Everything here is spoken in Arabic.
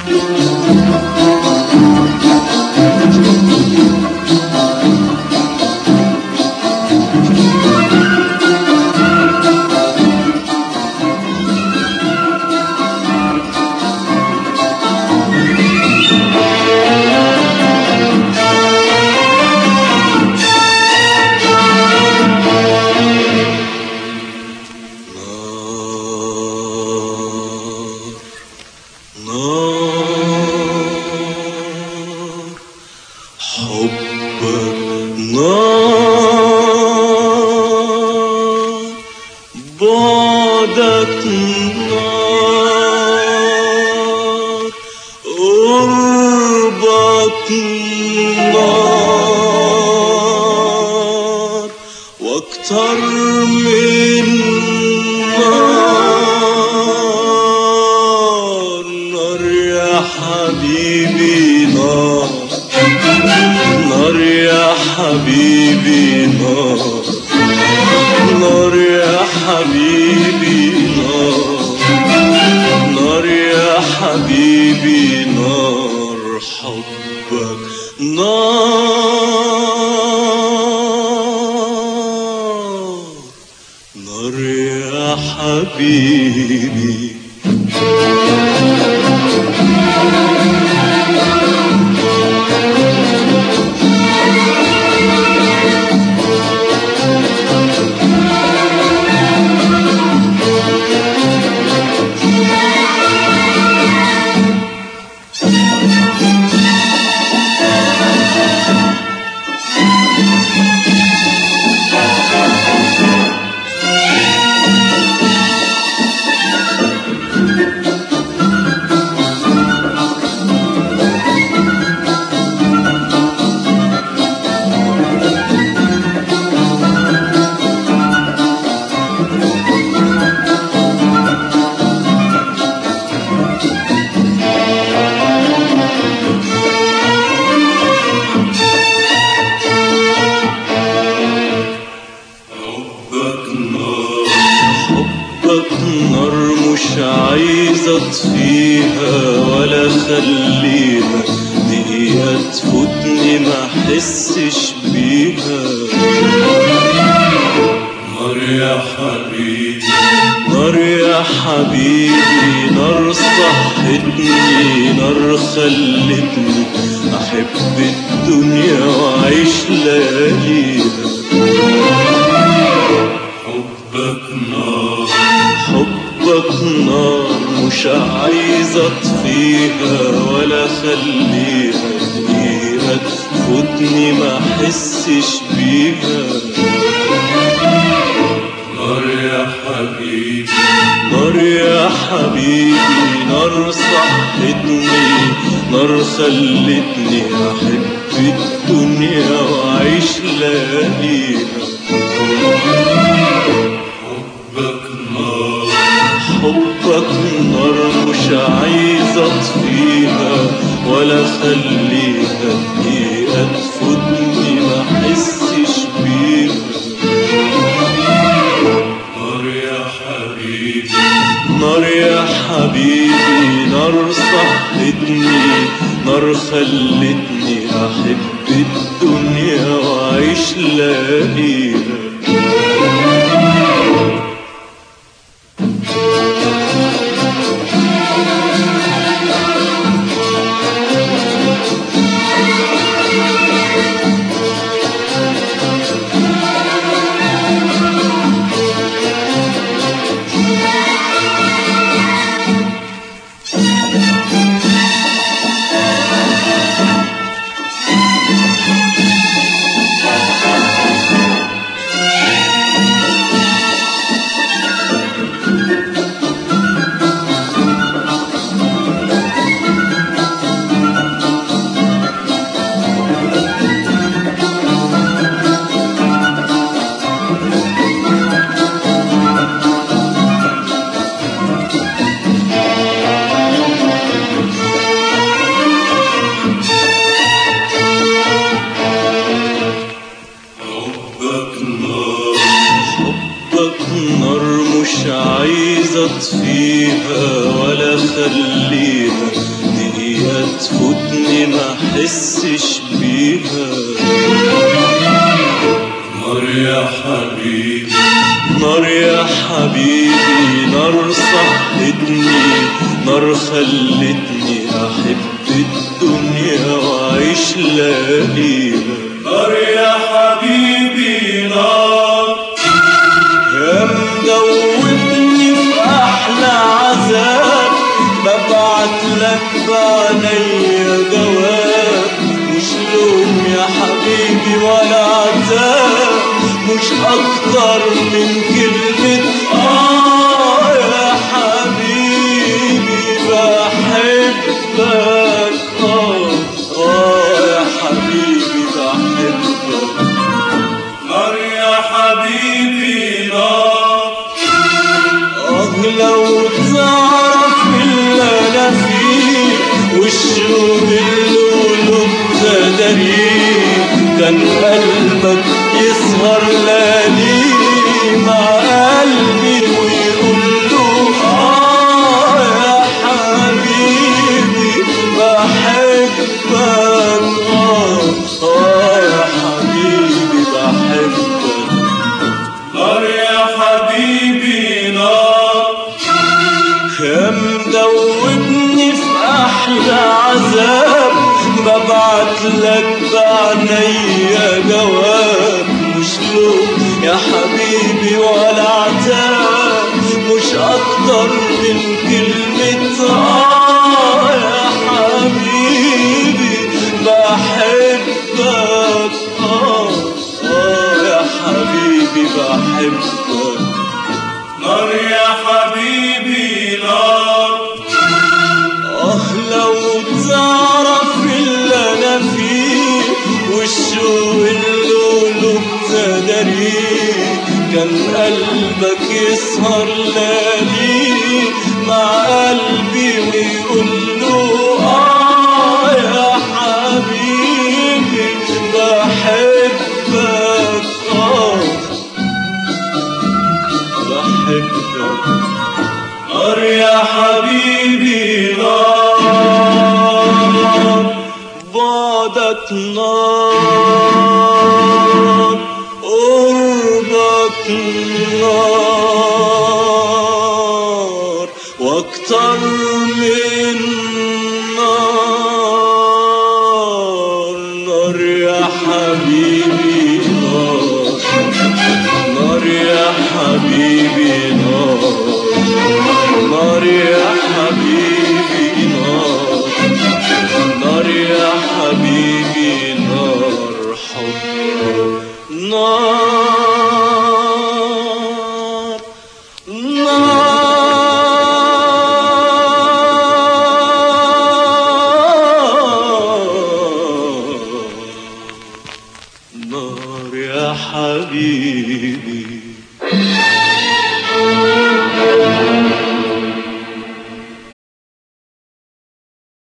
بعدك نار قربك نار واكتر من نار نار يا حبيبي نار نار يا حبيبي نار نار يا حبيبي نار نار يا حبيبي نار حبك نار نار يا حبيبي نار مش عايزة اطفيها ولا خليها دقيقة تفوتني ما احسش بيها نار يا حبيبي نار يا حبيبي نار صحتني نار خلتني احب الدنيا واعيش لياليها حبك نار حبك نار مش عايزة اطفيها ولا خليها دقيقة تفوتني ما احسش بيها نار يا حبيبي نار يا حبيبي نار صحتني نار خلتني احب الدنيا واعيش لياليها حبك نار مش عايزة اطفيها ولا خليها دقيقة تفوتني ما احسش بيها نار يا حبيبي نار يا حبيبي نار صحتني نار خلتني احب الدنيا واعيش لياليها وتفوتني ما حسش بيها. نار يا حبيبي نار يا حبيبي، نار صحتني، نار خلتني أحب الدنيا وأعيش لاقيها. نار يا حبيبي نار، يا مدوبني في أحلى عذاب، ببعت لك بعينيا جواب، مش لوم يا حبيبي ولا عتاب، مش أكتر من كلمة يا حبيبي بحبك. يا حبيبي بحبك. نار يا حبيبي نار، لو تعرف اللي أنا فيه والشوق اللي تدريه، كان قلبك يسهر ليالي مع قلبي ويقول له يا حبيبي بحبك. يا حبيبي بحبك. نار يا حبيبي نار، يا مدوبني في أحلى عذاب، ببعت لك بعينيا جواب، مش لوم يا حبيبي ولا عتاب، مش أكتر من كلمة يا حبيبي بحبك. يا حبيبي بحبك. نار يا حبيبي نار، لو تعرف اللي أنا فيه والشوق اللي تدريه، كان قلبك يسهر ليالي مع قلبي ويقول له يا حبيبي بحبك. بحبك. نار يا حبيبي نار، بعدك نار، قربك نار، واكتر من نار. نار يا حبيبي نار، نار يا حبيبي نار، نار يا حبيبي نار، نار يا حبيبي نار حب. نار نار نار يا حبيبي.